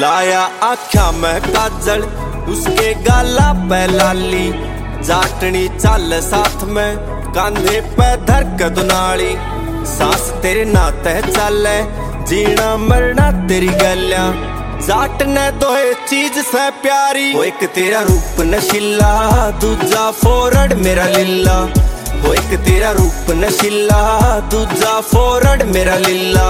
लाया आख्या में काजल, उसके गाला पे लाली, जाटनी चाल साथ में कांधे पे धर के दुनाली। सांस तेरे नाते चले, जीना मरना तेरी गलियां, जाट ने दोहे चीज से प्यारी। वो एक तेरा रूप नशीला, दूजा फोरड मेरा लीला। वो एक तेरा रूप नशीला, दूजा फोरड मेरा लीला।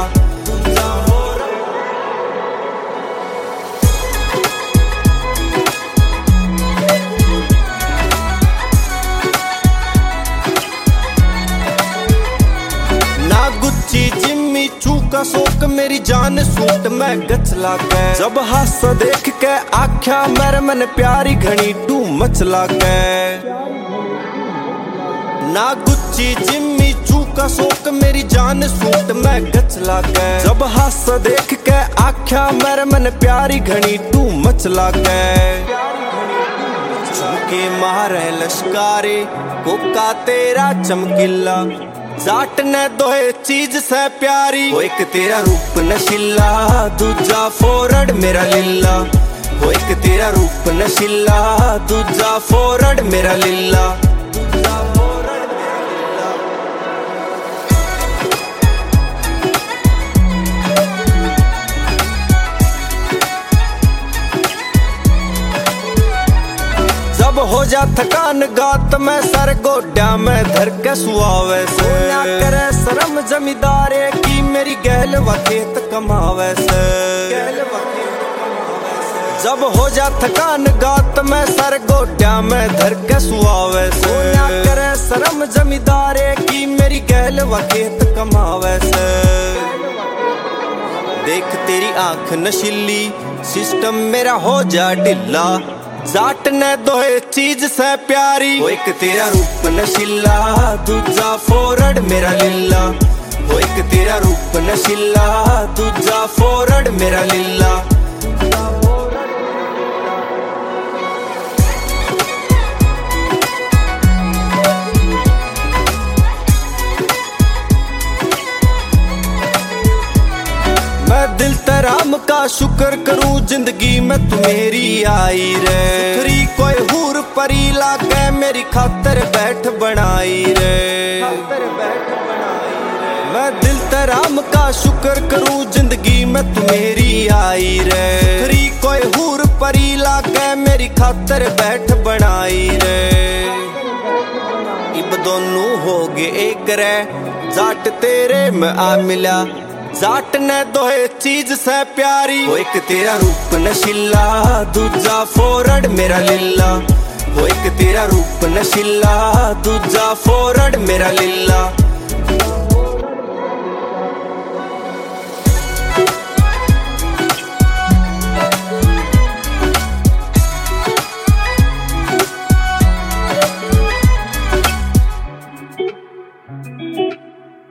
ना गुच्ची जिम्मी चूका सोक मेरी जान सूट में गचला के, जब हास देख के आख्या मेरे मन प्यारी घनी टू मचला के। ना गुच्ची जिम्मी चूका सोक मेरी जान सूट में गचला के, जब हास देख के आख्या मेरे मन प्यारी घनी टू मचला के। चमके मारे लश्कारे कोका तेरा चमकीला, जाट ने दोहे चीज से प्यारी। वो एक तेरा रूप नशीला, दूजा फोरड मेरा लीला। वो एक तेरा रूप नशीला, दूजा फोरड मेरा लीला। जब हो जा थकान गात में सर गोड्या में धर के सुआवे से, ना करे शर्म जमींदारे की मेरी गहल व खेत कमावे से। जब हो जा थकान गात में सर गोड्या में धर के सुआवे से, ना करे शर्म जमींदारे की मेरी गहल व खेत कमावे से। देख तेरी आंख नशीली, सिस्टम मेरा हो जा ढिल्ला, जाट ने दोहे चीज से प्यारी। वो एक तेरा रूप नशीला, दूजा फोरड मेरा लीला। वो एक तेरा रूप नशीला, दूजा फोरड मेरा लीला। मैं दिल तराम का शुक्र करूं, जिंदगी में तू मेरी आई रे। सुथरी कोई हूर परी लागे मेरी खातर बैठ बनाई रे। मैं दिल तराम का शुक्र करूं, जिंदगी में तू मेरी आई रे। सुथरी कोई हूर परी लागे मेरी खातर बैठ बनाई रे। इब दोनों हो गए एक रे, जाट तेरे में आ मिला, जाट ने दोहे चीज से प्यारी। वो एक तेरा रूप नशीला, दूजा फोरड मेरा लीला। वो एक तेरा रूप नशीला, दूजा फोरड मेरा लीला।